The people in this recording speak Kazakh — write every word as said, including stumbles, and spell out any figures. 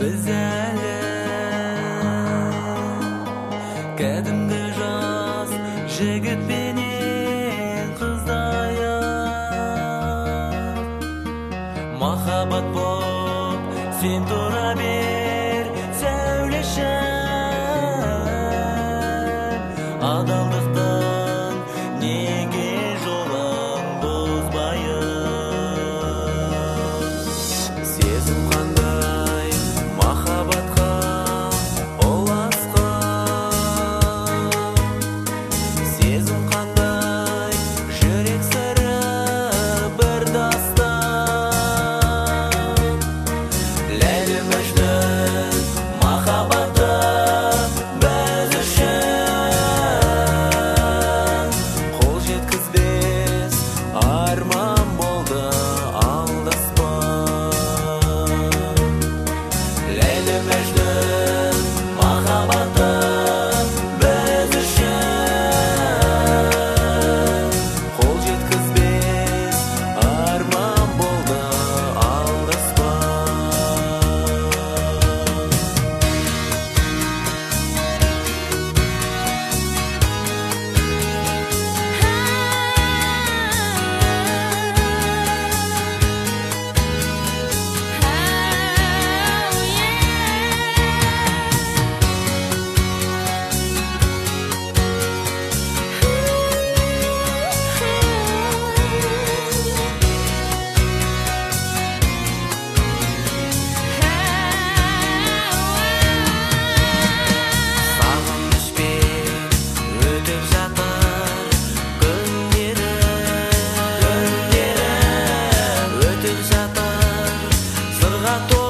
Biz әлі кәдімгі жас жігіт пенен қыздайық. Махаббат боп сен тұра бер сәулешім, адалдықтың неге жолын бұзбайық. Сезім қандай махаббатқа ұласқан, сезім қандай жүрек сыры бір дастан. Ләйлі мәжнүн махаббаты біз үшін қол жеткізбес арман болды алдаспан. Ләйлі мәжнүн махаббаты біз үшін қол жеткізбес арман болды алдаспан. Сағынышпен өтіп жатыр күндерім, өтіп жатыр сырға толы